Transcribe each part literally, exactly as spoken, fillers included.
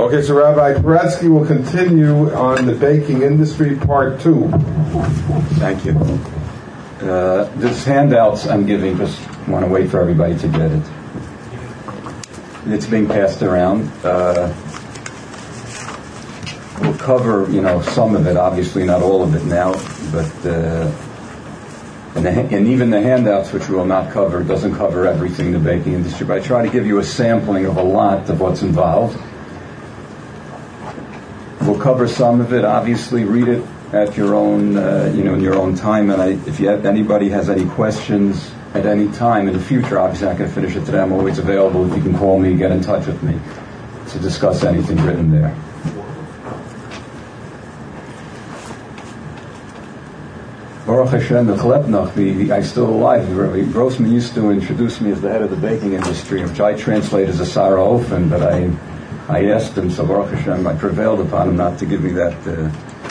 Okay, so Rabbi Paretsky will continue on the baking industry, part two. Thank you. Uh, this handouts I'm giving, just want to wait for everybody to get it. It's being passed around. Uh, we'll cover, you know, some of it, obviously not all of it now, but uh, and, the, and even the handouts, which we will not cover, doesn't cover everything in the baking industry, but I try to give you a sampling of a lot of what's involved. We'll cover some of it. Obviously, read it at your own, uh, you know, in your own time. And I, if you have, anybody has any questions at any time in the future, obviously I can finish it today. I'm always available. If you can call me, get in touch with me to discuss anything written there. Baruch Hashem, the Chlepnach, the, the I'm still alive. Rabbi Grossman used to introduce me as the head of the baking industry, which I translate as a Sarah Ofen, but I. I asked him, so Baruch Hashem, I prevailed upon him not to give me that. Uh,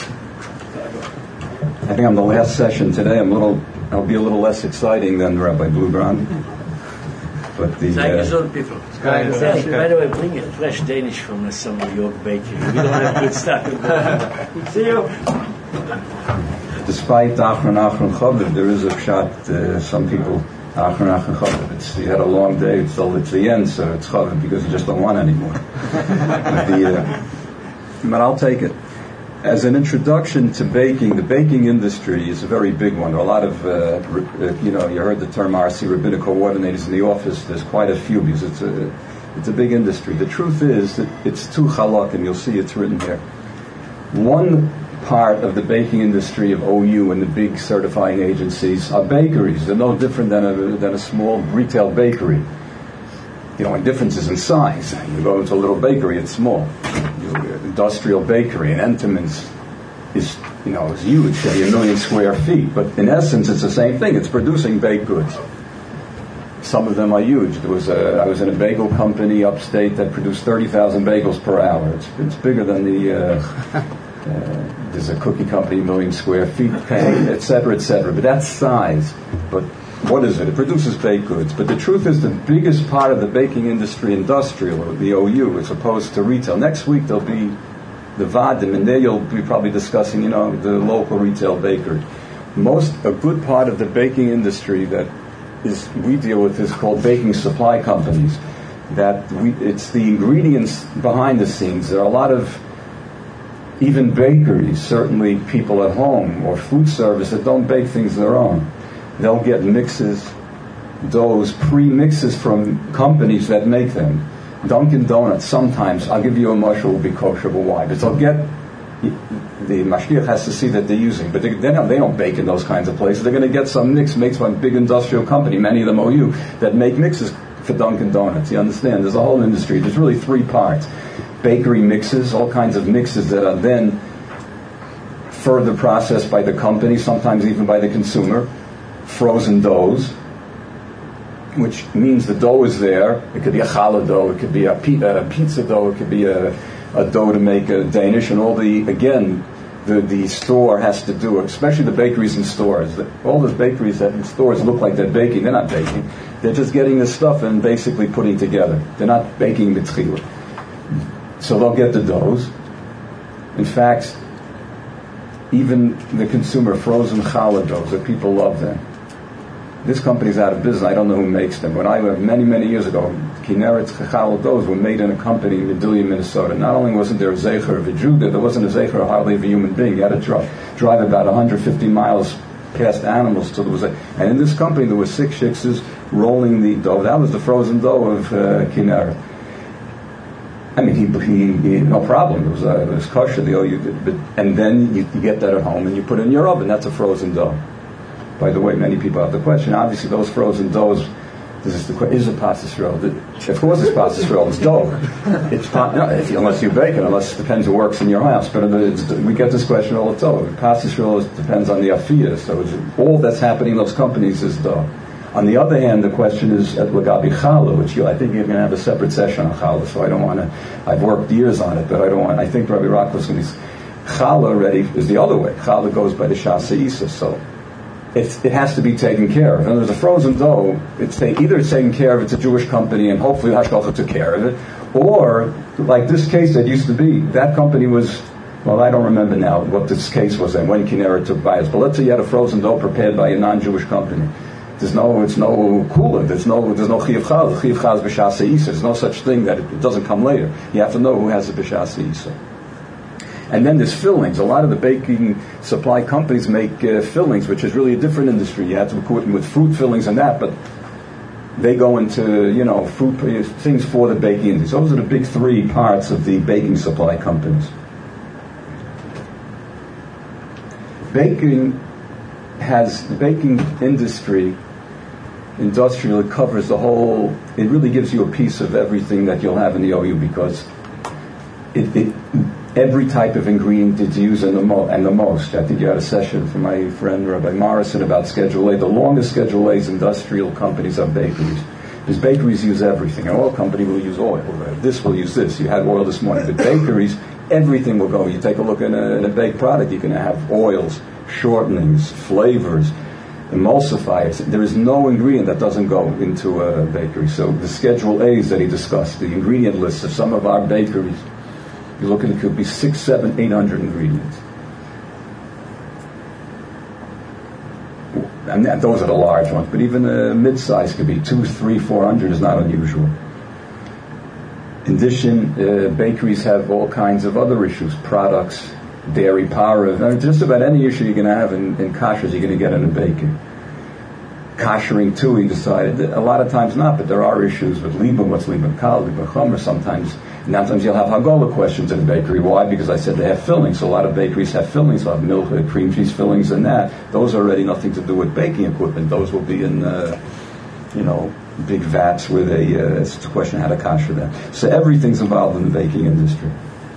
I think I'm the last session today. I'm a little, I'll be a little less exciting than Rabbi Bluebrand. But the. Thank you, uh, people. By the way, bring a fresh Danish from some New York bakery. We don't have good stuff. See you. Despite Achron Achron Chodev, there is a pshat. Uh, some people. Achron Achron Chodev. It's you had a long day. It's till it's the end, so it's Chodev because you just don't want anymore. but, the, uh, but I'll take it. As an introduction to baking, the baking industry is a very big one. There are a lot of, uh, you know, you heard the term R C, rabbinical coordinators in the office. There's quite a few because it's a, it's a big industry. The truth is that it's two chalak, and you'll see it's written here. One part of the baking industry of O U and the big certifying agencies are bakeries. They're no different than a, than a small retail bakery. You know, the difference is in size. You go into a little bakery, it's small. You, industrial bakery, and Entenmann's is, you know, is huge, say a million square feet. But in essence, it's the same thing. It's producing baked goods. Some of them are huge. There was a, I was in a bagel company upstate that produced thirty thousand bagels per hour. It's, it's bigger than the. Uh, uh, there's a cookie company, a million square feet, et cetera, et cetera. But that's size. But what is it? It produces baked goods. But the truth is the biggest part of the baking industry, industrial, or the O U, as opposed to retail. Next week there'll be the Vadim, and there you'll be probably discussing, you know, the local retail bakery. Most, a good part of the baking industry that is we deal with is called baking supply companies. That we, it's the ingredients behind the scenes. There are a lot of even bakeries, certainly people at home or food service that don't bake things their own. They'll get mixes, doughs, pre-mixes from companies that make them. Dunkin' Donuts, sometimes, I'll give you a mushroom, will be kosher, but why? But they'll get, the mashgiach has to see that they're using, but they, they, don't, they don't bake in those kinds of places. They're going to get some mix made by a big industrial company, many of them O U, that make mixes for Dunkin' Donuts. You understand? There's a whole industry. There's really three parts. Bakery mixes, all kinds of mixes that are then further processed by the company, sometimes even by the consumer. Frozen doughs, which means the dough is there. It could be a challah dough, it could be a, a pizza dough, it could be a, a dough to make a Danish, and all the, again, the, the store has to do it, especially the bakeries and stores. All the bakeries that in stores look like they're baking, they're not baking. They're just getting the stuff and basically putting together. They're not baking b'tchila. So they'll get the doughs. In fact, even the consumer frozen challah doughs, that people love them. This company's out of business. I don't know who makes them. When I went many, many years ago, Kinneret's challah doughs were made in a company in Medelia, Minnesota. Not only wasn't there a zecher of a Jew there, there wasn't a zecher hardly of a human being. You had to drive, drive about one hundred fifty miles past animals till there was a... And in this company, there were six shiksas rolling the dough. That was the frozen dough of uh, Kinneret. I mean, he, he, he no problem. It was, uh, it was kosher. The, you did, but, and then you, you get that at home and you put it in your oven. That's a frozen dough. By the way, many people have the question. Obviously, those frozen doughs. This is the question: is it pasta roll? Of course, it's pasta roll. It's dough. It's no, if, unless you bake it. Unless it depends who works in your house. But it's, we get this question all the time. Pasta roll depends on the afiyah. So it's, all that's happening in those companies is dough. On the other hand, the question is at Lagabi Challah, which you, I think you're going to have a separate session on Challah, so I don't want to, I've worked years on it, but I don't want, I think Rabbi Rock was going to, Challah already is the other way. Challah goes by the Shasa Isa, so it's, it has to be taken care of. And there's a frozen dough, it's take, either it's taken care of, it's a Jewish company, and hopefully Hashgacha took care of it, Or, like this case that used to be, that company was, well, I don't remember now what this case was and when Kineret took bias, but let's say you had a frozen dough prepared by a non-Jewish company. There's no, it's no cooler. There's no, there's no chiyuv chal. Chiyuv chal is b'shas ha'isa. There's no such thing that it, it doesn't come later. You have to know who has the b'shas ha'isa. And then there's fillings. A lot of the baking supply companies make uh, fillings, which is really a different industry. You have to equip them with fruit fillings and that, but they go into, you know, fruit things for the baking industry. Those are the big three parts of the baking supply companies. Baking has, the baking industry, industrial, it covers the whole, it really gives you a piece of everything that you'll have in the O U, because it, it every type of ingredient is used in the mo- and the most. I think you had a session from my friend Rabbi Morrison about Schedule A. The longest Schedule A's industrial companies are bakeries. Because bakeries use everything. An oil company will use oil. This will use this. You had oil this morning. But bakeries, everything will go. You take a look in a, in a baked product, you can have oils, shortenings, flavors, emulsifiers. There is no ingredient that doesn't go into a bakery. So the Schedule A's that he discussed, the ingredient lists of some of our bakeries, you look at it, could be six, seven, eight hundred ingredients. And that, those are the large ones, but even a mid-size could be two, three, four hundred is not unusual. In addition, uh, bakeries have all kinds of other issues, products, dairy, power. I mean, just about any issue you're going to have in, in kashers, you're going to get in a baking. Kashering too, he decided. A lot of times not, but there are issues with liba, what's liba kal, liba chomer. Sometimes, and sometimes you'll have hagolah questions in a bakery. Why? Because I said they have fillings. So a lot of bakeries have fillings. They'll have milk, cream cheese fillings, and that. Those are already nothing to do with baking equipment. Those will be in, uh, you know, big vats where they. Uh, it's a question how to kasher them. So everything's involved in the baking industry.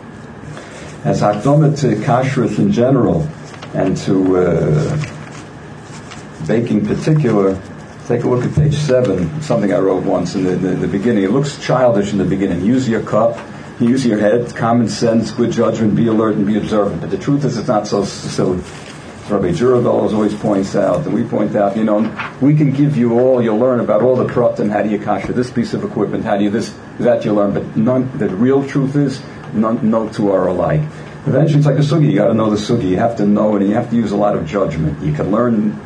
As hakdama to kashrut in general, and to uh, baking in particular, take a look at page seven, something I wrote once in the, the, the beginning. It looks childish in the beginning. Use your cup, use your head, common sense, good judgment, be alert and be observant. But the truth is, it's not so silly. Rabbi Jurabel always points out, and we point out, you know, we can give you all, you'll learn about all the pratim, how do you kasher this piece of equipment, how do you this, that you learn, but none, the real truth is, none, no two are alike. Eventually it's like a sugi, you got to know the sugi, you have to know it, and you have to use a lot of judgment. You can learn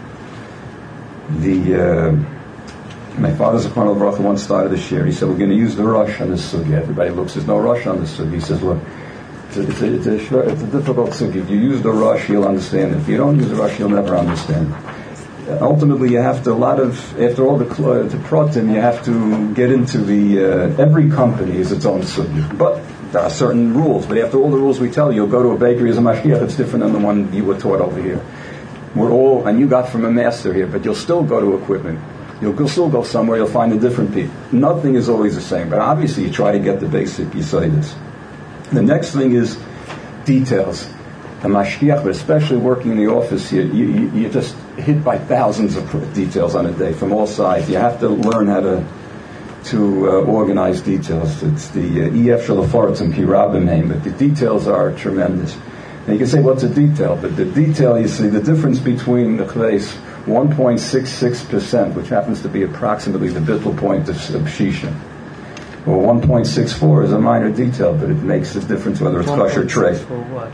the, uh, my father Zechron Baruch once started this year, he said, we're going to use the rush on this sugi. Everybody looks, there's no rush on this sugi. He says, look, it's a, it's, a, it's, a, it's a difficult sugi. If you use the rush, you'll understand it. If you don't use the rush, you'll never understand it. Ultimately, you have to, a lot of, after all the, the pratim, you have to get into the, uh, every company is its own sugi. But there are certain rules, but after all the rules we tell you, you'll go to a bakery as a mashgiach, it's different than the one you were taught over here. We're all, and you got from a master here, but you'll still go to equipment. You'll still go somewhere, you'll find a different people. Nothing is always the same, but obviously you try to get the basic yesodis. The next thing is details. A mashgiach, but especially working in the office here, you, you, you're just hit by thousands of details on a day from all sides. You have to learn how to to uh, organize details. It's the E F Shalafartzim Ki Rabim name, but the details are tremendous. And you can say, what's a detail? But the detail, you see, the difference between the chleis, one point six six percent, which happens to be approximately the bittul point of, of shisha. Well, one point six four is a minor detail, but it makes a difference whether it's kosher tray. For what?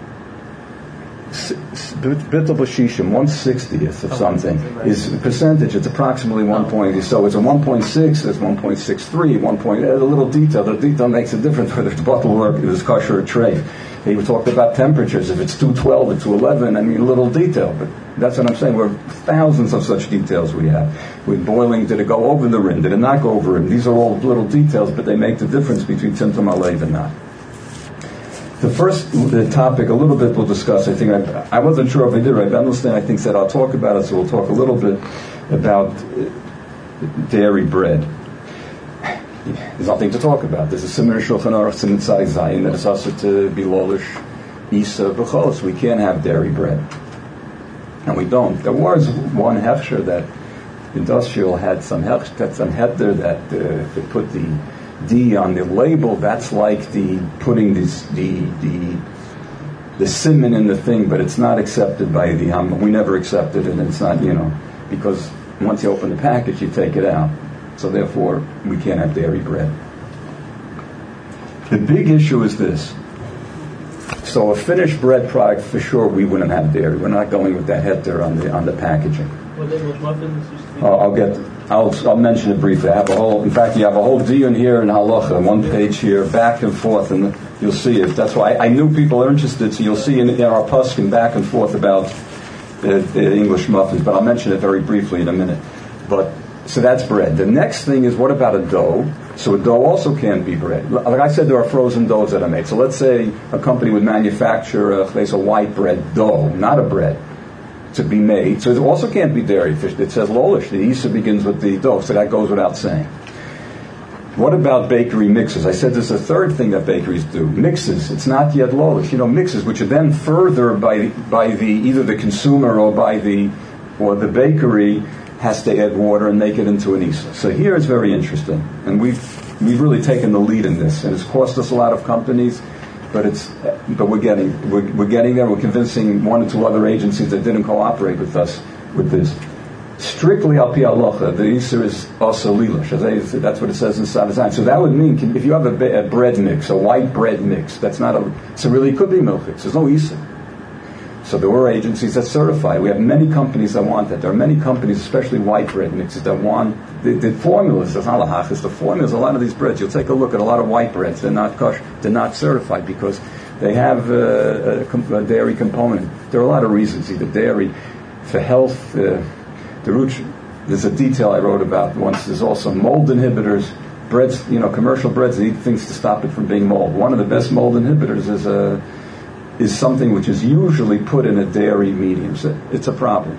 Bittul b'shishim, one sixtieth of oh, something, is a percentage. It's approximately one point. So it's a one point six, there's one point six three, one point, a little detail. The detail makes a difference whether it's bottle or if it's kosher or tray. He talked about temperatures. If it's two twelve or two eleven, I mean, a little detail. But that's what I'm saying. We're thousands of such details we have. With boiling, did it go over the rim? Did it not go over the rim? These are all little details, but they make the difference between Tzimtzum Alev and not. The first the topic, a little bit we'll discuss. I think I, I wasn't sure if I did. Rabbi Bendelstein, I think, said I'll talk about it, so we'll talk a little bit about dairy bread. There's nothing to talk about. There's a similar Shulchan Aruch Tzimtzai Zayin that is also to be lolish Isa B'cholos. We can't have dairy bread, and we don't. There was one hechsher that industrial had some hechsher, had some heter that uh, they put the D on the label. That's like the putting this the the the simon in the thing, but it's not accepted by the um, we never accepted it, and it's not, you know, because once you open the package, you take it out. So therefore, we can't have dairy bread. The big issue is this. So a finished bread product, for sure, we wouldn't have dairy. We're not going with that heter on the on the packaging. Well, English muffins used to be. Oh, I'll get. I'll I'll mention it briefly. I have a whole. In fact, you have a whole diyun here in halacha, one page here, back and forth, and you'll see it. That's why I, I knew people are interested. So you'll see in, in our poskim back and forth about the, the English muffins. But I'll mention it very briefly in a minute. But so that's bread. The next thing is, what about a dough? So a dough also can't be bread. Like I said, there are frozen doughs that are made. So let's say a company would manufacture a, a white bread dough, not a bread, to be made. So it also can't be dairy fish. It says lolish. The Isa begins with the dough, so that goes without saying. What about bakery mixes? I said there's a third thing that bakeries do. Mixes. It's not yet lolish. You know, mixes, which are then further by by the either the consumer or by the or the bakery has to add water and make it into an Isa. So here it's very interesting, and we've we've really taken the lead in this, and it's cost us a lot of companies, but it's but we're getting we're, we're getting there. We're convincing one or two other agencies that didn't cooperate with us with this. Strictly al pi halacha, the Isa is also lilash. That's what it says in Savazan. So that would mean if you have a, a bread mix, a white bread mix, that's not a. So really, it could be milchix. There's no Isa. So there were agencies that certify. We have many companies that want that. There are many companies, especially white bread mixes, that want the, the formulas. It's not lahachas. The formulas. A lot of these breads. You'll take a look at a lot of white breads. They're not kosher. They're not certified because they have uh, a, a dairy component. There are a lot of reasons. Either dairy, for health. Uh, the root. There's a detail I wrote about once. There's also mold inhibitors. Breads. You know, commercial breads. They eat things to stop it from being mold. One of the best mold inhibitors is a. Uh, is something which is usually put in a dairy medium. So it's a problem.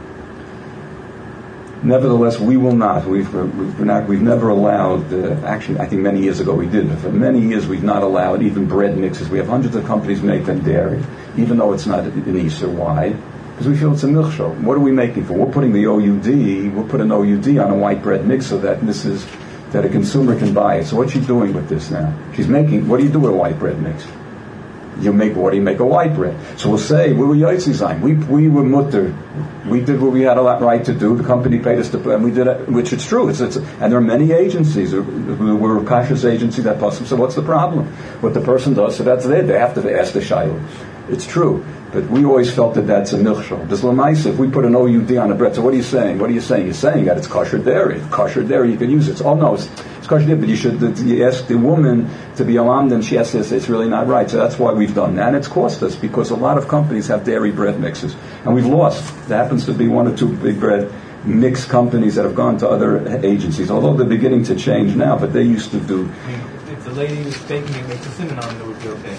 Nevertheless, we will not. We've, we've, not, we've never allowed, uh, actually, I think many years ago we did, but for many years we've not allowed even bread mixes. We have hundreds of companies make them dairy, even though it's not an Easter. Why? Because we feel it's a milchshow. What are we making for? We're putting the O U D, we'll put an O U D on a white bread mix so that this is, that a consumer can buy it. So what's she doing with this now? She's making, what do you do with a white bread mix? You make what do you make a white bread? So we'll say we were Yotzi Zayin. We we were mutter. We did what we had a lot right to do. The company paid us to, and we did it, which it's true. It's, it's and there are many agencies. We're a cautious agency that possible. So what's the problem? What the person does, so that's it. They have to ask the shayla. It's true. But we always felt that that's a milchshol. This l'maisa, if we put an O U D on a bread, so what are you saying? What are you saying? You're saying that it's kosher dairy. Kosher dairy, you can use it. It's, oh no, it's, it's kosher dairy, but you should you ask the woman to be alarmed, and she has to say it's really not right. So that's why we've done that. And it's cost us, because a lot of companies have dairy bread mixes. And we've lost. There happens to be one or two big bread mix companies that have gone to other agencies, although they're beginning to change now, but they used to do. I mean, if the lady who's baking it makes a cinnamon on it, it would be okay.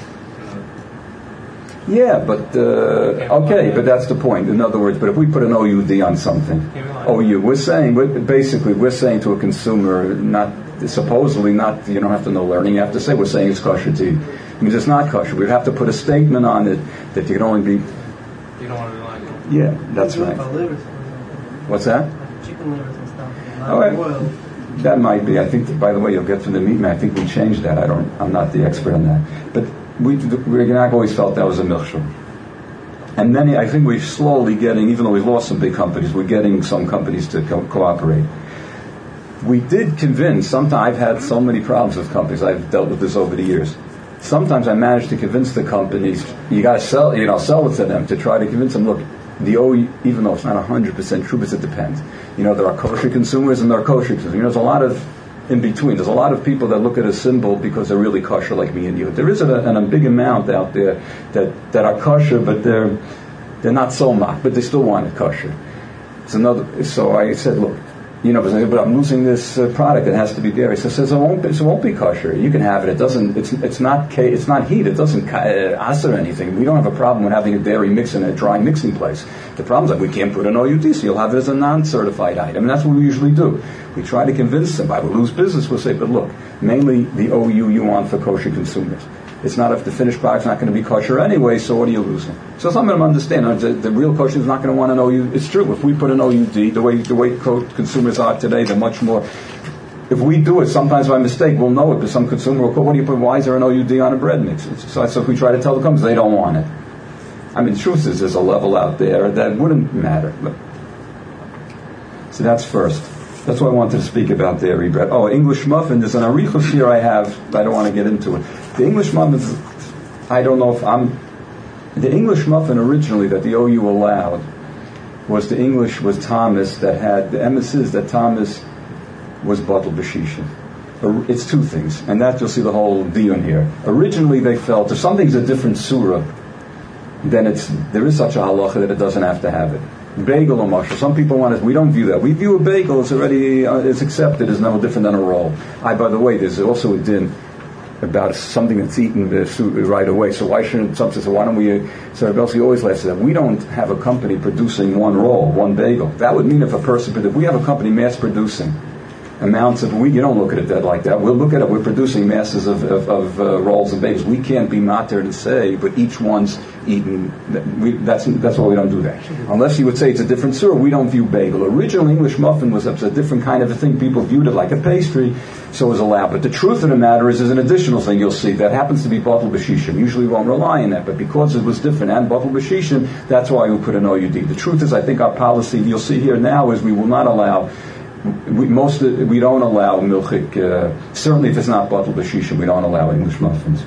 Yeah, but, uh, okay, but that's the point. In other words, but if we put an O U D on something, O U, we're saying, we're, basically, we're saying to a consumer, not, supposedly not, you don't have to know learning, you have to say, we're saying it's kosher to eat. I mean, it's not kosher. We'd have to put a statement on it that you can only be... You don't want to rely on it. Yeah, that's right. What's that? Chicken livers and stuff. All right. That might be. I think, that, by the way, you'll get from the meat man, I think we changed that. I don't, I'm not the expert on that. But... We, we not always felt that was a milchshul. And many, I think we're slowly getting, even though we've lost some big companies, we're getting some companies to co- cooperate. We did convince, sometimes I've had so many problems with companies, I've dealt with this over the years. Sometimes I managed to convince the companies, you got to sell, you know, sell it to them, to try to convince them, look, the O, even though it's not one hundred percent true, but it depends. You know, there are kosher consumers and there are kosher consumers. You know, there's a lot of in between. There's a lot of people that look at a symbol because they're really kosher, like me and you. There is a, an, a big amount out there that, that are kosher, but they're they're not so much, but they still want it kosher. It's another. So I said, look, you know, but I'm losing this uh, product. It has to be dairy. So it says it won't be, it won't be kosher. You can have it. It doesn't. It's it's not it's not heat. It doesn't uh, aser anything. We don't have a problem with having a dairy mix in a dry mixing place. The problem is that we can't put an O U D, so you'll have it as a non-certified item. And that's what we usually do. We try to convince them. I will lose business. We'll say, but look, mainly the O U you want for kosher consumers. It's not if the finished product's not going to be kosher anyway, so what are you losing? So some of them understand the, the real kosher is not going to want an O U D. It's true. If we put an O U D, the way the way consumers are today, they're much more. If we do it, sometimes by mistake, we'll know it, but some consumer will call, what do you put? Why is there an O U D on a bread mix? So, so if we try to tell the companies, they don't want it. I mean, the truth is, there's a level out there that wouldn't matter. But, so that's first. That's why I wanted to speak about dairy bread. Oh, English muffin. There's an arichos here I have. I don't want to get into it. The English muffins, I don't know if I'm... The English muffin originally that the O U allowed was the English, was Thomas that had, the emes is that Thomas was Batal B'Shishin. It's two things, and that you'll see the whole diyun here. Originally they felt if something's a different surah, then it's there is such a halacha that it doesn't have to have it. Bagel or mushroom. Some people want it. We don't view that. We view a bagel as already uh, it's accepted as no different than a roll. I, by the way, there's also a din about something that's eaten uh, right away. So why shouldn't some say? So why don't we? Uh, so Rebelsi always likes that. We don't have a company producing one roll, one bagel. That would mean if a person, if we have a company mass producing amounts of, we, you don't look at it that like that. We'll look at it, we're producing masses of, of, of uh, rolls and bagels. We can't be matter to say, but each one's eaten, we, that's that's why we don't do that. Unless you would say it's a different surah, we don't view bagel. Original English muffin was a different kind of a thing. People viewed it like a pastry, so it was allowed. But the truth of the matter is, there's an additional thing you'll see that happens to be Batal B'Shishin. Usually we won't rely on that, but because it was different and Batal B'Shishin, that's why we put an O U D. The truth is, I think our policy, you'll see here now, is we will not allow We, most of, we don't allow milchik. Uh, certainly, if it's not Batal B'Shishin, we don't allow English muffins.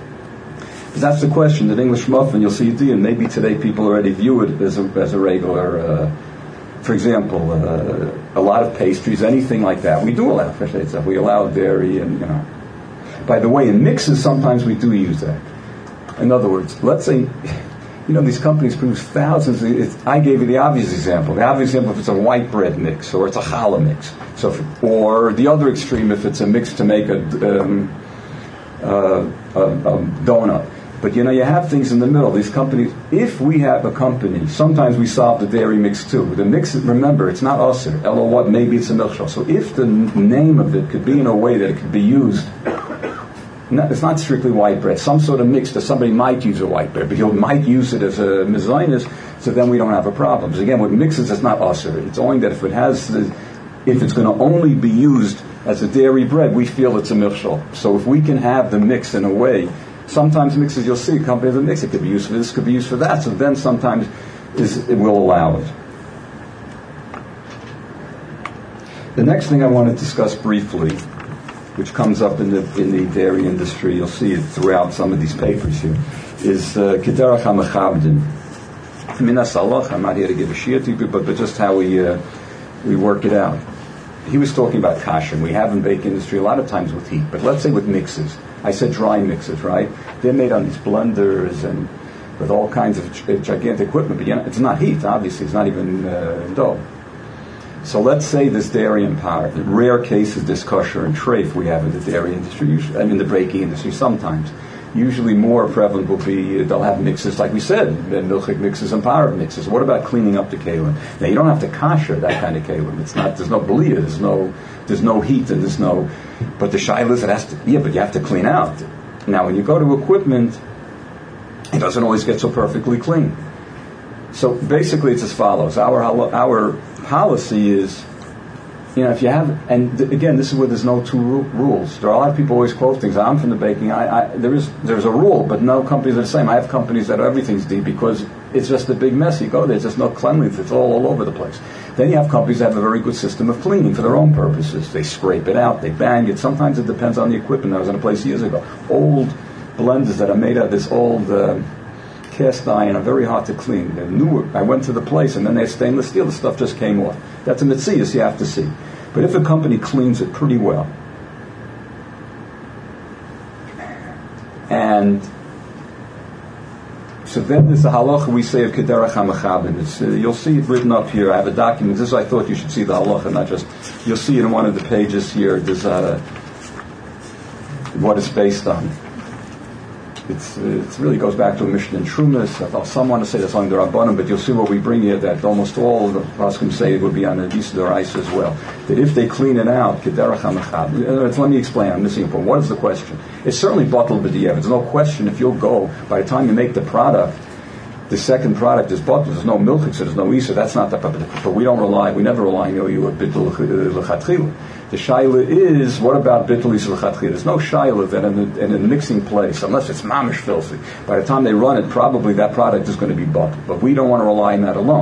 But that's the question. That English muffin, you'll see it, and maybe today people already view it as a, as a regular. Uh, for example, uh, a lot of pastries, anything like that, we do allow fresh stuff. We allow dairy, and you know. By the way, in mixes, sometimes we do use that. In other words, let's say. You know, these companies produce thousands. It's, I gave you the obvious example. The obvious example if it's a white bread mix or it's a challah mix. So, if, or the other extreme if it's a mix to make a, um, uh, a, a donut. But you know, you have things in the middle. These companies. If we have a company, sometimes we solve the dairy mix too. The mix, remember, it's not usher. L O what? Maybe it's a milchshel. So if the name of it could be in a way that it could be used. No, it's not strictly white bread. Some sort of mix that somebody might use a white bread, but he might use it as a mezainis, so then we don't have a problem. Because again, with mixes, it's not usher. It's only that if it has, the, if it's going to only be used as a dairy bread, we feel it's a milchshel. So if we can have the mix in a way, sometimes mixes you'll see, companies have a mix. It could be used for this, could be used for that. So then sometimes is, it will allow it. The next thing I want to discuss briefly, which comes up in the in the dairy industry, you'll see it throughout some of these papers here, is Kederach HaMechabdin. Minas Allah, I'm not here to give a shir to you, but, but just how we uh, we work it out. He was talking about kasher, and we have in bake industry a lot of times with heat, but let's say with mixes. I said dry mixes, right? They're made on these blenders and with all kinds of gigantic equipment, but you know, it's not heat, obviously, it's not even uh, dough. So let's say this dairy empowered. In rare cases, this kosher and treif we have in the dairy industry, usually, I mean the baking industry sometimes. Usually more prevalent will be, they'll have mixes, like we said, milchik mixes and powered mixes. What about cleaning up the kalim? Now you don't have to kosher that kind of kalim. It's not, there's no belia, there's no, there's no heat and there's no, but the shaila is it has to, yeah, but you have to clean out. Now when you go to equipment, it doesn't always get so perfectly clean. So basically it's as follows. Our our policy is, you know, if you have, and th- again, this is where there's no two ru- rules. There are a lot of people always quote things. I'm from the baking. I, I, there is there's a rule, but no companies are the same. I have companies that everything's deep because it's just a big mess. You go there, there's just no cleanliness. It's all, all over the place. Then you have companies that have a very good system of cleaning for their own purposes. They scrape it out, they bang it. Sometimes it depends on the equipment. I was in a place years ago. Old blenders that are made out of this old uh, cast iron are very hard to clean. They're newer. I went to the place and then they're stainless steel. The stuff just came off. That's a mitzias you have to see. But if a company cleans it pretty well, and so then there's the halacha we say of Kederach HaMechabdin. Uh, you'll see it written up here. I have a document. This is I thought you should see the halacha, not just. You'll see it in one of the pages here. There's uh, what it's based on. It's, it really goes back to a mission in Trumas. Some want to say that's on the Rabbanim, but you'll see what we bring here, that almost all of the Paskim say it would be on the Yisud Orais as well. That if they clean it out, Kederach HaMechabdin. Let me explain, I'm missing a point. What is the question? It's certainly Batal B'Diyev. There's no question if you'll go, by the time you make the product, the second product is Batal. There's no milchik, so there's no Isa. That's not the, but we don't rely, we never rely on you a Bittul L'Chatchila. The shaila is, what about bittul l'chatchila? There's no shaila that in a, in a mixing place, unless it's mamish filthy. By the time they run it, probably that product is going to be bought. But we don't want to rely on that alone.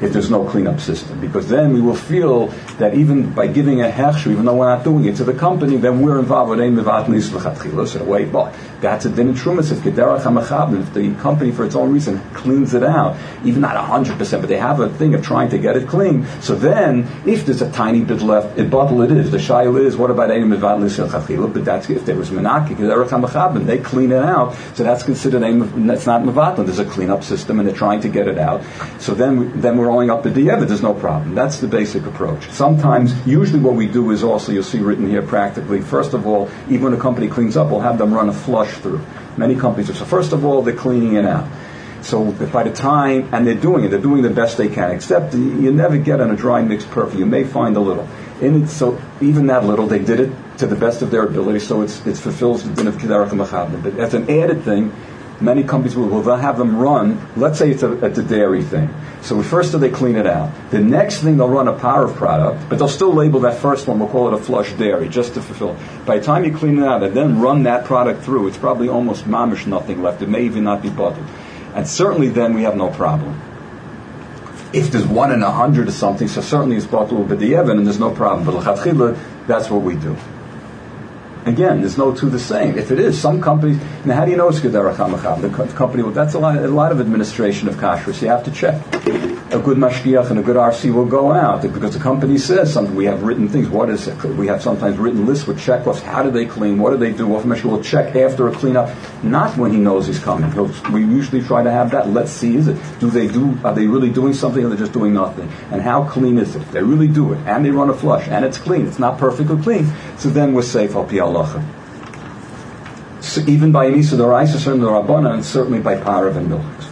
if there's no cleanup system, because then we will feel that even by giving a hechsher, even though we're not doing it to the company, then we're involved with ein mevat nis l'chatchila. So wait, but that's a din in trumas. If kederach hamachabim, if the company for its own reason cleans it out, even not a hundred percent, but they have a thing of trying to get it clean. So then, if there's a tiny bit left, it bottle it is. The shayla is, what about ein mevat nis l'chatchila? But that's if there was menaki kederach hamachabim, they clean it out. So that's considered ein. That's not mevat. There's a cleanup system, and they're trying to get it out. So then, then we're rolling up the di'evet. There's no problem. That's the basic approach. Sometimes, usually what we do is also, you'll see written here practically, first of all, even when a company cleans up, we'll have them run a flush through. Many companies do. So first of all, they're cleaning it out. So by the time, and they're doing it, they're doing the best they can, except you never get on a dry mix perfect. You may find a little. In it, so even that little, they did it to the best of their ability, so it's, it fulfills the din of Kederach HaMachabim. But as an added thing, many companies will, will have them run, let's say it's a, it's a dairy thing. So first they clean it out. The next thing they'll run a Parav product, but they'll still label that first one, we'll call it a flush dairy, just to fulfill. By the time you clean it out and then run that product through, it's probably almost mamish nothing left. It may even not be bottled. And certainly then we have no problem. If there's one in a hundred or something, so certainly it's bottled with the Evan and there's no problem. But l'chatchila, that's what we do. Again, there's no two the same. If it is, some companies, now how do you know it's Kederach HaMachab? The co- company, well, that's a lot, a lot of administration of kashrus. You have to check. A good mashgiach and a good R C will go out because the company says something. We have written things. What is it? We have sometimes written lists with checklists. How do they clean? What do they do? Well, will check after a cleanup, not when he knows he's coming. He'll, we usually try to have that. Let's see, is it? Do they do? Are they really doing something, or they're just doing nothing? And how clean is it? If they really do it, and they run a flush, and it's clean. It's not perfectly clean. So then we're safe. Al pi halacha. So even by Anisa D'Oraisa, certainly the Rabbana, and certainly by Parav and Milchus.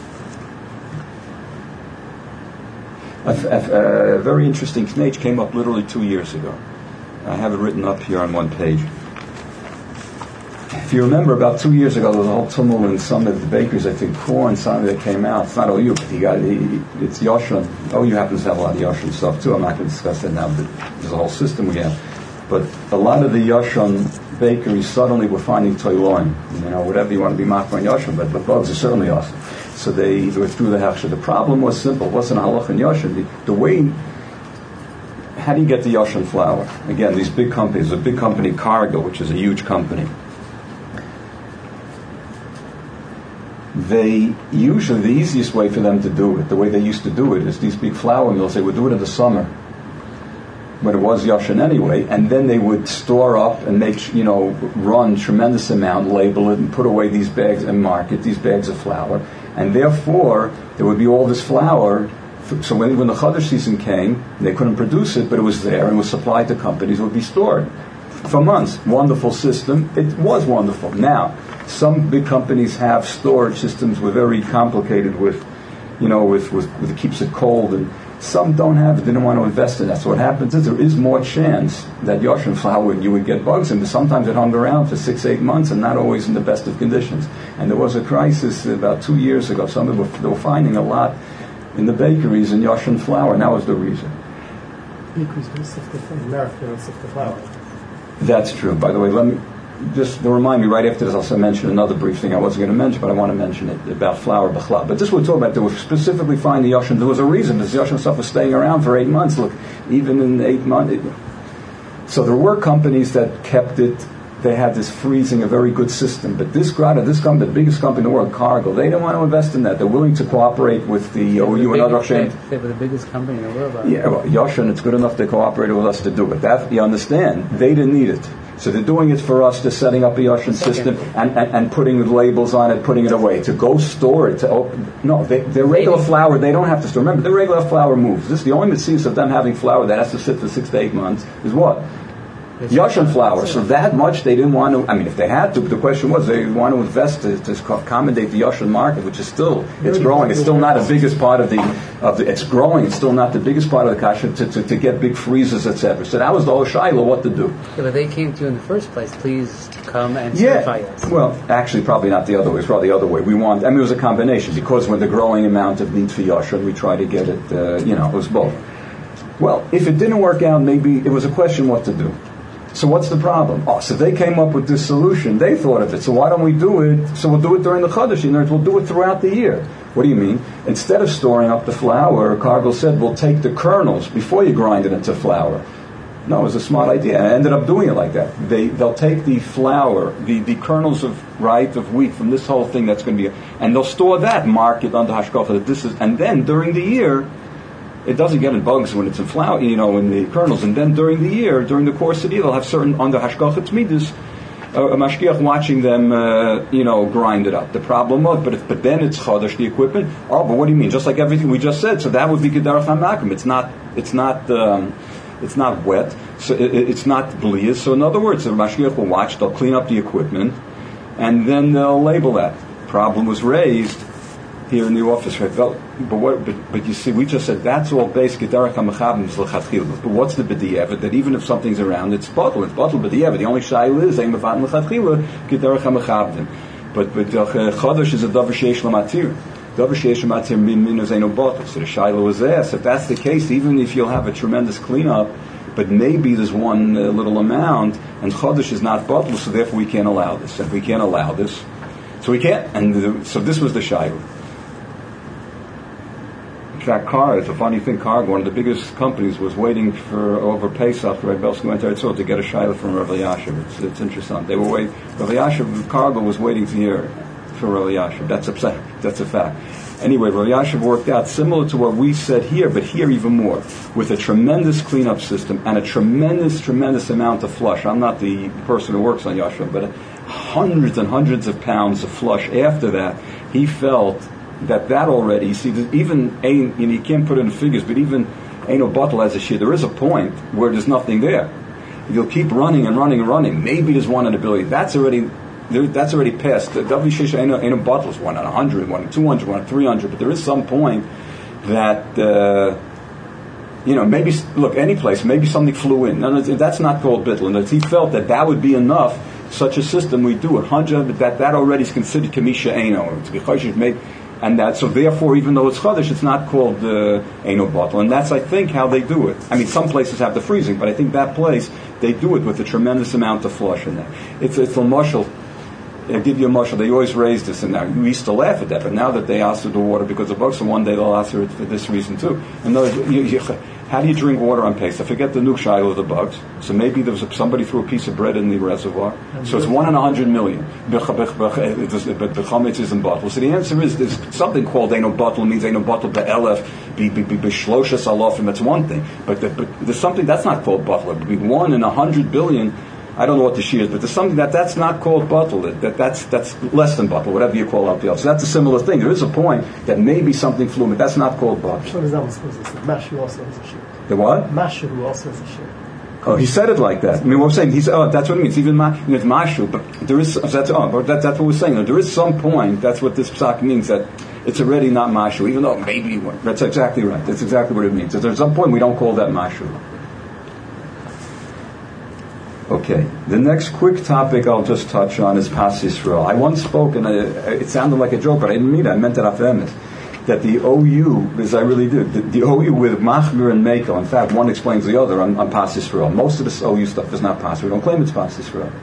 A, a, a very interesting knech came up literally two years ago. I have it written up here on one page. If you remember, about two years ago, there was a whole tumult in some of the bakeries. I think corn, something that came out. It's not O U, but he got he, it's Yoshon. O U happens to have a lot of Yoshon stuff too. I'm not going to discuss that now, but there's a whole system we have. But a lot of the Yoshon bakeries suddenly were finding toiloin. You know, whatever you want to be machmir on Yoshon, but the bugs are certainly awesome. So they withdrew the hechsher. The problem was simple. It wasn't halach and Yoshon. The, the way, how do you get the Yoshon flour? Again, these big companies, a big company, Cargill, which is a huge company, they usually, the easiest way for them to do it, the way they used to do it, is these big flour mills, they would do it in the summer, but it was Yoshon anyway, and then they would store up and make, you know, run tremendous amount, label it, and put away these bags and market these bags of flour. And therefore, there would be all this flour. So when, when the Chodesh season came, they couldn't produce it, but it was there and was supplied to companies. It would be stored for months. Wonderful system. It was wonderful. Now, some big companies have storage systems were very complicated with, you know, with, with, with it keeps it cold, and some don't have it. They don't want to invest in that. So what happens is there is more chance that Yoshon flour, you would get bugs in, but sometimes it hung around for six, eight months and not always in the best of conditions. And there was a crisis about two years ago. Some of them were, they were finding a lot in the bakeries in Yoshon flour, and that was the reason. Because we sift the flour. America don't sift the flour. That's true. By the way, let me just to remind me, right after this, I'll also mention another brief thing I wasn't going to mention, but I want to mention it about flour b'chlal. But this we're talking about, they were specifically finding the Yoshon. There was a reason. This Yoshon stuff was staying around for eight months. Look, even in eight months. It, so there were companies that kept it. They had this freezing, a very good system. But this Grata, this company, the biggest company in the world, Cargill, they didn't want to invest in that. They're willing to cooperate with the O U and other chains. They were the biggest company in the world. Yeah, well, Yoshon, it's good enough they cooperated with us to do it. That, you understand, they didn't need it. So they're doing it for us, they're setting up a Yoshon system and, and, and putting labels on it, putting it away. To go store it, to open, no, they, their regular flour, they don't have to store. Remember, their regular flour moves. This is the only mitzvah of them having flour that has to sit for six to eight months is what? Yoshon flour. So that much they didn't want to, I mean, if they had to, the question was they want to invest to, to accommodate the Yoshon market, which is still, it's growing. It's still not the biggest part of the, of the it's growing. It's still not the biggest part of the kasha to, to, to get big freezers, et cetera. So that was the whole shiloh, what to do. Yeah, but they came to you in the first place. Please come and yeah. certify us. Well, actually, probably not the other way. It's probably the other way. We want, I mean, it was a combination because when the growing amount of need for Yoshon, we try to get it, uh, you know, it was both. Well, if it didn't work out, maybe it was a question what to do. So what's the problem? Oh, so they came up with this solution. They thought of it. So why don't we do it? So we'll do it during the Chodesh. In other words, we'll do it throughout the year. What do you mean? Instead of storing up the flour, Cargill said, we'll take the kernels before you grind it into flour. No, it was a smart idea. And I ended up doing it like that. They, they'll take the flour, the, the kernels of, right, of wheat from this whole thing that's going to be, and they'll store that, mark it under hashgacha that this is, and then during the year, it doesn't get in bugs when it's in flour, you know, in the kernels. And then during the year, during the course of the year, they'll have certain under hashgacha tzmidas, uh, a mashgiach watching them, uh, you know, grind it up. The problem was, but if, but then it's chodesh the equipment. Oh, but what do you mean? Just like everything we just said. So that would be gedarach hamakom. It's not. It's not. Um, it's not wet. So it, it's not bliyas. So in other words, the mashgiach will watch. They'll clean up the equipment, and then they'll label that. Problem was raised here in the office, right? But what? But, but you see, we just said that's all based gedarach hamachabim l'chadchila. But what's the b'diavad? That even if something's around, it's bottle. It's bottle b'diavad. The only shayla is ein mevat l'chadchila gedarach hamachabim. But but chodesh is a davar sheish lamatir. Davar sheish lamatir min min is ein bottle. So the shayla was there. So if that's the case, even if you'll have a tremendous cleanup, but maybe there's one uh, little amount, and chodesh is not bottle, so therefore we can't allow this. And we can't allow this, so we can't. And the, so this was the shayla. In fact, Car, it's a funny thing, Car, one of the biggest companies, was waiting for over Pesach, Rabbi Belsky went to Eretz to get a shayla from Rabbi Yashiv. It's, it's interesting. They were waiting, Rabbi Yashiv, Cargill was waiting to hear for Rabbi Yashiv. That's a, that's a fact. Anyway, Rabbi Yashiv worked out similar to what we said here, but here even more, with a tremendous cleanup system and a tremendous, tremendous amount of flush. I'm not the person who works on Yashiv, but hundreds and hundreds of pounds of flush after that. He felt that that already, you see, even, ain't, you know, you can't put it in figures, but even ain't no bottle as a shit. There is a point where there's nothing there. You'll keep running and running and running. Maybe there's one in a billion. That's already, that's already past. The W Shish ain't no bottles, one in a hundred, one in two hundred, one in three hundred, but there is some point that, uh, you know, maybe, look, any place, maybe something flew in. No, that's not called bittul. And he felt that that would be enough. Such a system, we do it. Hundred, that, that already is considered kamisha eino. To be choshesh made. And that, so therefore, even though it's chodesh, it's not called uh, eino bottle. And that's, I think, how they do it. I mean, some places have the freezing, but I think that place, they do it with a tremendous amount of flush in there. It's, it's a mushal. I'll give you a mushal. They always raise this in there. We used to laugh at that, but now that they ask the water because of bugs, so one day they'll ask it for this reason too. And those, you, you, how do you drink water on Pesach? Forget the nukshayl of the bugs. So maybe there was a, somebody threw a piece of bread in the reservoir. So it's one in a hundred million. But the chametz is in bottle. So the answer is there's something called eino bottle. Means eino bottle be'elef b'shloshes alofim. That's one thing. But, the, but there's something that's not called bottle. It would be one in a hundred billion. I don't know what the shear is, but there's something that that's not called bottle. That, that that's that's less than bottle, whatever you call it. So that's a similar thing. There is a point that maybe something flew, but that's not called bottle. Mashu also has a shear. The what? Mashu also has a shear. Oh, he said it like that. I mean, what I'm saying, he's oh, that's what it means. Even ma, you know, it's mashu, but there is that's oh, but that, that's what we're saying. There is some point. That's what this psak means, that it's already not mashu, even though maybe that's exactly right. That's exactly what it means. There's some point we don't call that mashu. Okay, the next quick topic I'll just touch on is Pas Yisrael. I once spoke, and I, it sounded like a joke, but I didn't mean it. I meant it after emes. That the O U, because I really did, the, the O U with Machmir and Mako, in fact, one explains the other on, on Pas Yisrael. Most of this O U stuff is not Pas. We don't claim it's Pas Yisrael.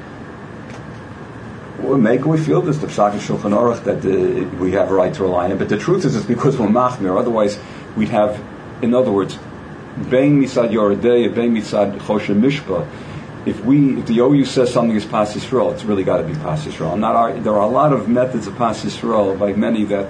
Well, Mako, we feel this, the Psak and Shulchan Aruch, that uh, we have a right to rely on it. But the truth is, it's because we're Machmir. Otherwise, we'd have, in other words, Bein Misad Yoredei, Bein Misad Choshe Mishpah. If we, if the O U says something is Pas Yisrael, it's really got to be Pas Yisrael. Not our, there are a lot of methods of Pas Yisrael by many that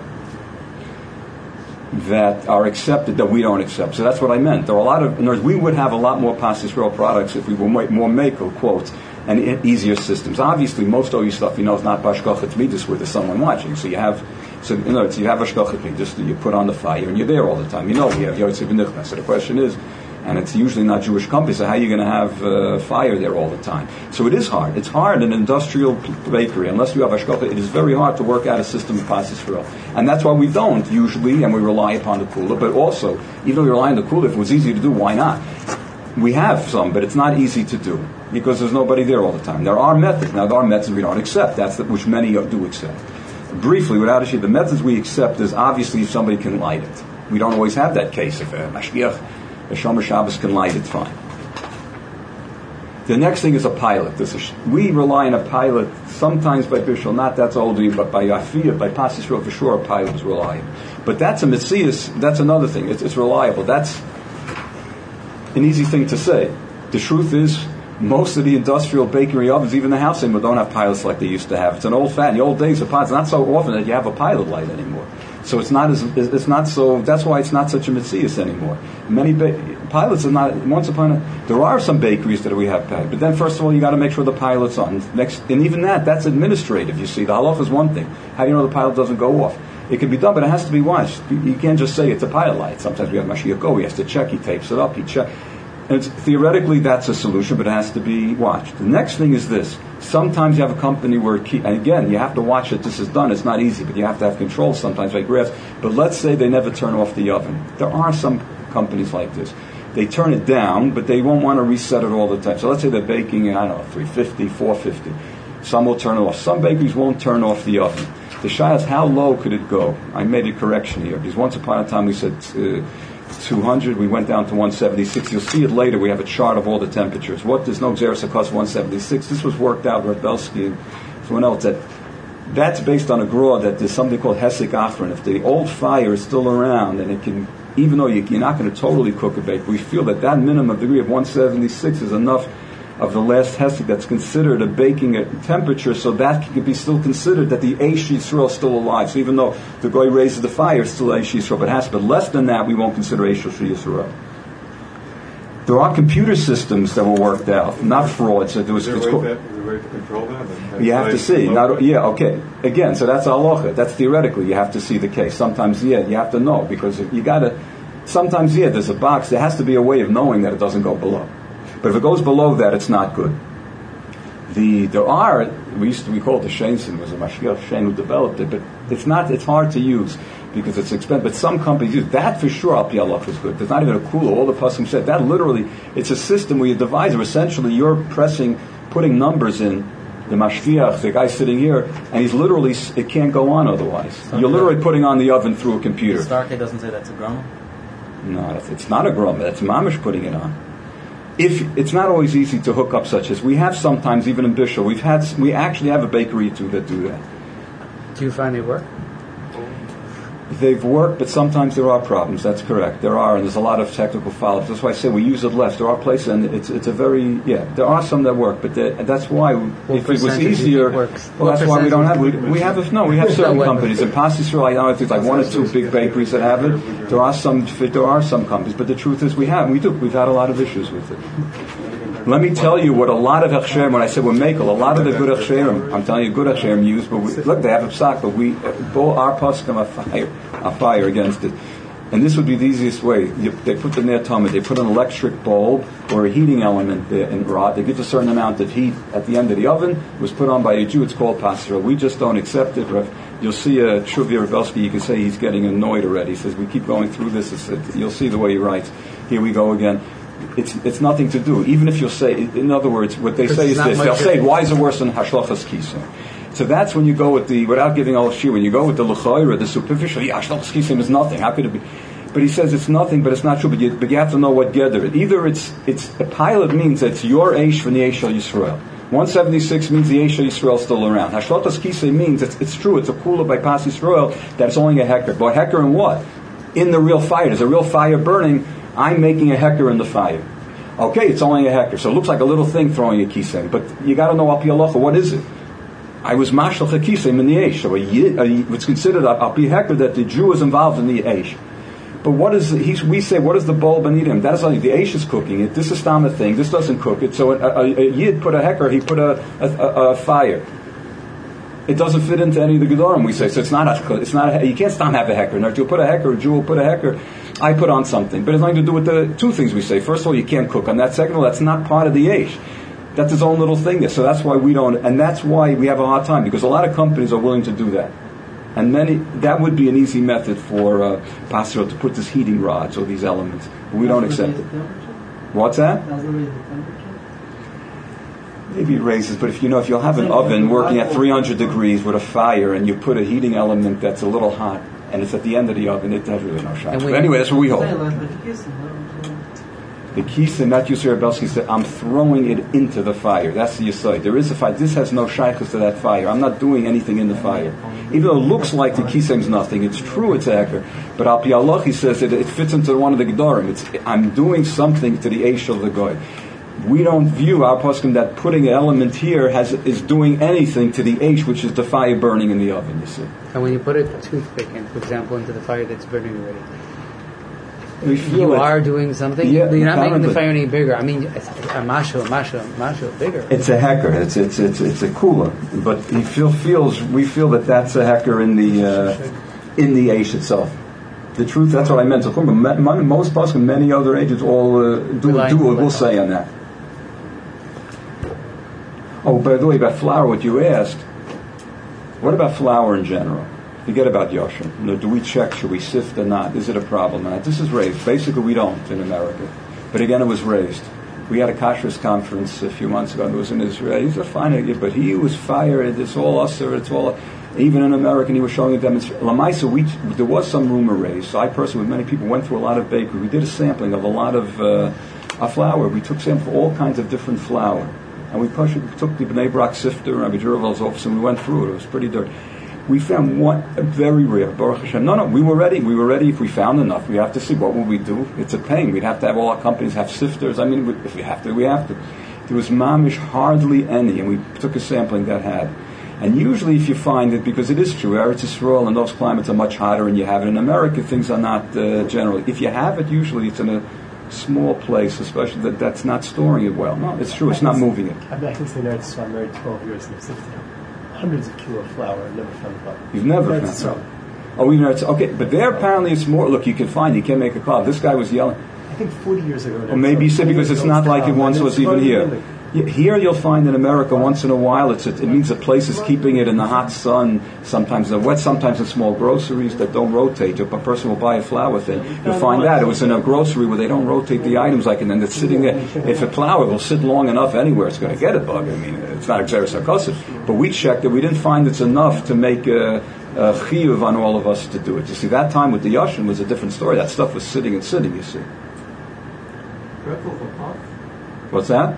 that are accepted that we don't accept. So that's what I meant. There are a lot of, in other words, we would have a lot more Pas Yisrael products if we were more Mako quotes and easier systems. Obviously, most O U stuff, you know, is not Bashkochet Midas where there's someone watching. So you have, so in other words, you have Bashkochet Midas that you put on the fire and you're there all the time. You know, we have Yotzev Nichnas. So the question is, and it's usually not Jewish companies, so how are you going to have uh, fire there all the time? So it is hard. It's hard in an industrial bakery. Unless you have Ashkocha, it is very hard to work out a system of Pas Yisrael. And that's why we don't usually, and we rely upon the cooler. But also, even though we rely on the cooler, if it was easy to do, why not? We have some, but it's not easy to do because there's nobody there all the time. There are methods. Now, there are methods we don't accept. That's the, which many do accept. Briefly, without issue, the methods we accept is obviously if somebody can light it. We don't always have that case. If a mashgiach, a Shomer Shabbos can light it, fine. The next thing is a pilot. This is, we rely on a pilot, sometimes by Bishul, not that's older, but by Afiyah, by Pasis for sure, a pilot is reliable. But that's a Metzias, that's another thing. It's, it's reliable. That's an easy thing to say. The truth is, most of the industrial bakery ovens, even the house anymore, don't have pilots like they used to have. It's an old fad. In the old days, the pilots, not so often that you have a pilot light anymore. So it's not as it's not so. That's why it's not such a Metzias anymore. Many ba- pilots are not. Once upon a, there are some bakeries that we have pilots, but then first of all, you got to make sure the pilot's on. Next, and even that, that's administrative. You see, the halach is one thing. How do you know the pilot doesn't go off? It can be done, but it has to be watched. You can't just say it's a pilot light. Sometimes we have Mashiach go. He has to check. He tapes it up. He check. And it's, theoretically, that's a solution, but it has to be watched. The next thing is this. Sometimes you have a company where, it keep, and again, you have to watch it. This is done. It's not easy, but you have to have control sometimes by graphs. But let's say they never turn off the oven. There are some companies like this. They turn it down, but they won't want to reset it all the time. So let's say they're baking, I don't know, three fifty, four fifty. Some will turn it off. Some bakeries won't turn off the oven. The shayla is, how low could it go? I made a correction here, because once upon a time we said Uh, two hundred, we went down to one seventy-six. You'll see it later. We have a chart of all the temperatures. What does no Xeris cost one seventy-six? This was worked out, Rebelsky and someone else, that that's based on a graw that there's something called Hesek Achron. If the old fire is still around, and it can, even though you, you're not going to totally cook a bake, we feel that that minimum degree of one seventy-six is enough of the last Hesek that's considered a baking temperature, so that can be still considered that the Eish Yisrael is still alive. So even though the goy raises the fire, it's still Eish Yisrael, but it has to be less than that, we won't consider Eish Yisrael. There are computer systems that were worked out, not frauds. So there was, is it's there a called, way to, is there a way to control that? And you have to see. Not, yeah, okay. Again, so that's halacha. That's theoretically. You have to see the case. Sometimes, yeah, you have to know, because you got to. Sometimes, yeah, there's a box. There has to be a way of knowing that it doesn't go below. But if it goes below that, it's not good. The there are we used to we call it the Sheinson, was a Mashiach Shein who developed it, but it's not. It's hard to use because it's expensive. But some companies use that for sure. Al Pi Halach is good. There's not even a kula. All the Pasuk said that literally, it's a system where you devise. Essentially, you're pressing, putting numbers in. The mashgiach, the guy sitting here, and he's literally, it can't go on otherwise. So you're literally putting on the oven through a computer. Starkey doesn't say that's a groma? No, it's not a groma. That's mamish putting it on. If it's not always easy to hook up such as we have sometimes, even in Bishul, we've had, we actually have a bakery too that do that. Do you find they work? They've worked, but sometimes there are problems. That's correct. There are, and there's a lot of technical follow-ups. That's why I say we use it less. There are places, and it's it's a very, yeah, there are some that work, but that's why what if it was easier, works? well, what that's why we don't have, we, we have, no, we have certain companies. In Pas Yisrael, I know it's like one or two big bakeries that have it. There are some, there are some companies, but the truth is we have, we do, we've had a lot of issues with it. Let me tell you what a lot of Hechsherim, when I said we're makel, a lot of the good Hechsherim, I'm telling you good Hechsherim use, but we, look, they have a psak, but we, our poskim are fire, are fire against it. And this would be the easiest way. You, they put the Ner Tamid, they put an electric bulb or a heating element there in rod. They give a certain amount of heat at the end of the oven. It was put on by a Jew. It's called pasra. We just don't accept it. You'll see a Shuvia Rebelsky, you can say he's getting annoyed already. He says, we keep going through this. It's, you'll see the way he writes. Here we go again. It's it's nothing to do. Even if you'll say, in other words, what they say is this. They'll say, why is it worse than Hashlochas Kisem? So that's when you go with the, without giving all shir, when you go with the L'chayra, the superficial, yeah, Hashlochas Kisem is nothing. How could it be? But he says it's nothing, but it's not true. But you, but you have to know what gather it. Either it's, it's, a pilot means that it's your Eish from the Eish of Yisrael. one seventy-six means the Eish of Yisrael is still around. Hashlochas Kisem means, it's, it's true, it's a kula by Pas Yisrael, that it's only a hecker. But hecker in what? In the real fire. There's a real fire burning. I'm making a hecker in the fire. Okay, it's only a hectare, so it looks like a little thing throwing a kisem, but you got to know Al Pi Halacha, what is it? I was mashlach a kisem in the eish, so a yid, a, it's considered Al Pi hectare that the Jew is involved in the eish. But what is he's, we say? What is the bulb beneath him? That is only the eish is cooking it. This is stam a thing. This doesn't cook it. So a, a, a yid put a hecker. He put a, a, a, a fire. It doesn't fit into any of the gedorim we say. So it's not a, it's not a, you can't stam have a hecker. Now, you put a hecker, a Jew will put a hecker. I put on something, but it's nothing to do with the two things we say. First of all, you can't cook on that. Second of all, that's not part of the eish. That's his own little thing there. So that's why we don't, and that's why we have a hard time, because a lot of companies are willing to do that. And many, that would be an easy method for uh, Pastor to put this heating rods or these elements. But we don't accept it. What's that? Maybe it raises, but if you know, if you'll have an oven working at three hundred degrees with a fire, and you put a heating element that's a little hot, and it's at the end of the oven, it has really no shot. But anyway, that's what we hold. The Kisim, that Yusuf Belsky said, I'm throwing it into the fire. That's the Yisai. There is a fire. This has no shaykhus to that fire. I'm not doing anything in the fire. Even though it looks like the Kisim's nothing, it's true it's a heker. But Al Pi Allah, he says that it fits into one of the Gedorim. It's, I'm doing something to the Eish of the Goy. We don't view our poskim that putting an element here has is doing anything to the Eish, which is the fire burning in the oven, you see. And when you put a toothpick in, for example, into the fire that's burning already, We feel you it. are doing something. Yeah, You're not making the apparently. fire any bigger. I mean, it's a mashu, a mashu, a mashu, bigger. It's a hecker. It's it's it's it's a kula. But he feel, feels we feel that that's a hecker in the uh, in the Eish itself. The truth, that's what I meant. So, most poskim, many other agents all uh, do do will say on that. Oh, by the way, about flour, what you asked. What about flour in general? Forget about Yoshin. You know, do we check? Should we sift or not? Is it a problem or not? This is raised. Basically, we don't in America. But again, it was raised. We had a kashrus conference a few months ago. It was in Israel. He's a fine idiot, but he was fired. It's all usher. It's all. Even in America, he was showing a demonstration. Lamaisa, we there was some rumor raised. So I personally, with many people, went through a lot of bakery. We did a sampling of a lot of uh, our flour. We took samples of all kinds of different flour, and we pushed, took the Bnei Brak sifter, Rabbi Juravel's office, and we went through it. It was pretty dirty. We found one very rare, Baruch Hashem. No, no, we were ready. We were ready. If we found enough, we have to see what would we do. It's a pain. We'd have to have all our companies have sifters. I mean, if we have to, we have to. There was mamish hardly any, and we took a sampling that had. And usually, if you find it, because it is true, Eretz Yisrael and those climates are much hotter, and you have it in America, things are not uh, generally. If you have it, usually it's in a small place, especially that that's not storing it well. No, it's true. It's not moving it. I've been to Eretz Yisrael. I'm married twelve years and I've sifted hundreds of kilo of flour. I've never found a problem. You've never Eretz found Yisrael. Oh, even Eretz. Okay, but there apparently it's more. Look, you can find. You can't make a call. This guy was yelling. I think forty years ago. Or maybe you said because it's not like it once was even here. Here you'll find in America once in a while it's a, it means a place is keeping it in the hot sun, sometimes in the wet, sometimes in small groceries that don't rotate. If a person will buy a flour thing, you'll find that. It was in a grocery where they don't rotate the items like, and then it's sitting there. If a flour will sit long enough anywhere, it's going to get a bug. I mean, it's not exeris sarkosis. But we checked it. We didn't find it's enough to make a, a chiyuv on all of us to do it. You see, that time with the Yashin was a different story. That stuff was sitting and sitting, you see. What's that?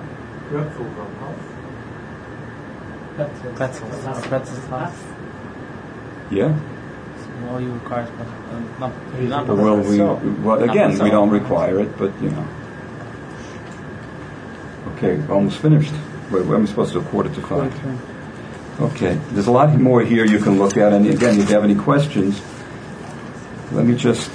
Pretzels. Pretzels sauce. Yeah. All you require is um, no, not Well, we, well, again, we don't require it, but, you know. Okay, almost finished. Wait, when are we supposed to do? Quarter to five. Okay, there's a lot more here you can look at, and again, if you have any questions, let me just...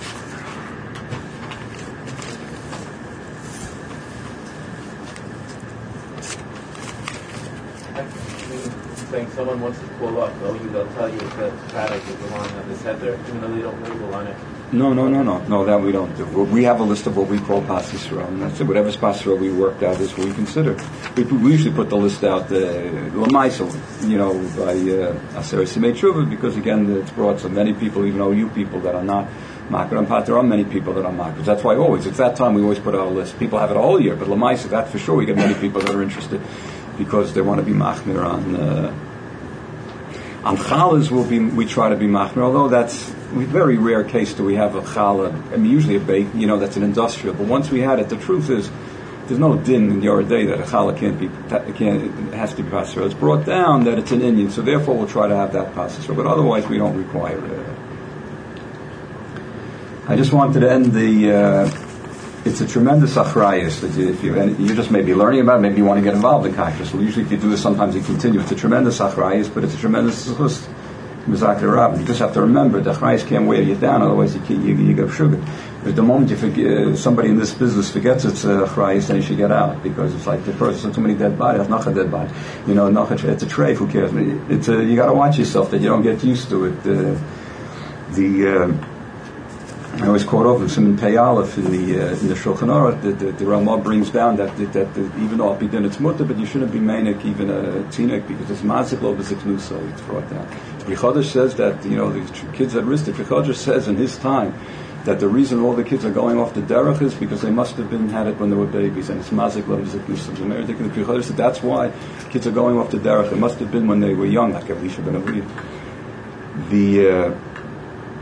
Saying someone wants to pull up, though, you they'll tell you if the paddock is the line on this header, even though they don't label on it. No, no, no, no, no, that we don't do. We have a list of what we call Pas Yisrael, and that's it. Whatever's Pas Yisrael we worked out is what we consider. We, we usually put the list out, uh, L'maisa, you know, by uh, Aseret Simei Tshuva, because again, it's brought so many people, even O U people that are not Makar and Pat. There are many people that are Makar. That's why always, it's that time we always put out a list. People have it all year, but L'maisa, that for sure, we get many people that are interested because they want to be Machmir on... Uh, On challahs, we'll be, we try to be machmir, although that's a very rare case do we have a challah. I mean, usually a bake, you know, that's an industrial. But once we had it, the truth is, there's no din in your day that a challah can't be, can't, it has to be pasur. It's brought down that it's an Indian, so therefore we'll try to have that pasur. But otherwise, we don't require it. I just wanted to end the. Uh, It's a tremendous achrayus that you, if you, and you just may be learning about it, maybe you want to get involved in kashrus. Well, usually if you do this, sometimes you continue. It's a tremendous achrayus, but it's a tremendous zchus. You just have to remember, the achrayus can't wear you down, otherwise you, can, you, you get sugar. But the moment you forget, somebody in this business forgets it's a achrayus, then you should get out, because it's like the person, too many dead bodies, not a dead body. You know, not a, it's a tray, who cares? It's a, you got to watch yourself that you don't get used to it. Uh, the... Uh, I always quote over Simon Pei Aleph in the uh, in the Shulchan Aruch. The, the, the Ramah brings down that that, that, that even though Abidin it's mutter, but you shouldn't be manic even a teenage because it's mazik lo b'ziknusa. It's brought down. Pri Chodesh says that you know the kids at risk. Pri Chodesh says in his time that the reason all the kids are going off the derech is because they must have been had it when they were babies, and it's mazik lo b'ziknusa. The Meir Dikkin Pri Chodesh said that's why kids are going off the derech. It must have been when they were young, like Elisha ben Aviv. The uh,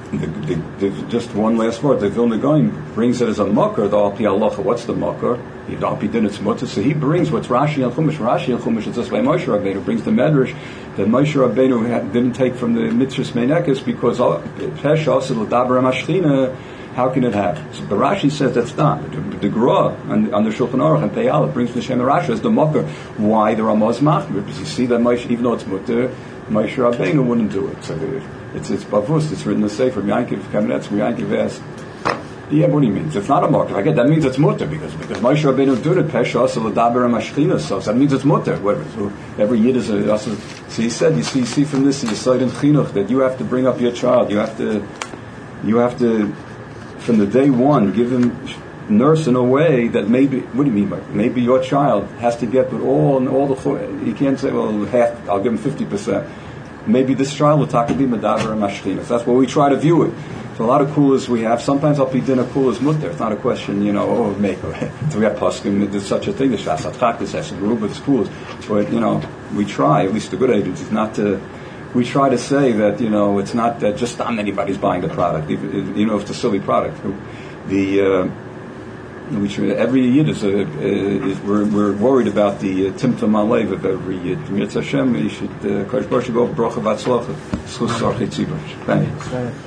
The, the, the, just one last word. The Vilna Gaon brings it as a makar, the Alpi Halacha. What's the makar? The Alpi Din it's mutter. So he brings what's Rashi and Chumash. Rashi and Chumash is this by Moshe Rabbeinu brings the medrash that Moshe Rabbeinu had, didn't take from the Mitzvahs Meinekes because Pesha also l'daber Mashchina. How can it happen? So the Rashi says that's not. The, the Gra on, on the Shulchan Aruch and Pei Aleph brings the Shem Rashi as the makar. Why the Ramaz Machmir? Because you see that Moshe, even though it's mutter, Moshe Rabbeinu wouldn't do it. So the, It's it's bavus. It's written in the Sefer. Yankiv Kamenetz. Yankiv asked, "Yeah, what do you mean? It's not a mark. I get that means it's mutter because because Moshe Rabbeinu did it. Pesha also l'daber mashchina. So that means it's mutter. Whatever. So every yid is a. Also, so he said, you see, you see from this, you saw in chinuch that you have to bring up your child. You have to, you have to, from the day one, give him nurse in a way that maybe. What do you mean by maybe your child has to get with all and all the. You can't say, well, half. I'll give him fifty percent. Maybe this trial will talk to be medaber and mashchinas. That's what we try to view it. So a lot of kulas we have. Sometimes I'll be dinner kulas mutter. It's not a question, you know. Oh, make so we have poskim. There's such a thing. The shas atchak, this has a group of schools. But you know, we try. At least the good agencies not to. We try to say that you know it's not that just on anybody's buying the product. You know, if it's a silly product. The uh, we should, every yid is, a, is we're, we're worried about the timtum alev of every yid. Mitzvah Hashem, you should uh, Kodesh Baruch Hu go bracha v'atzlacha. Schus sarchei tzibur. Thank you.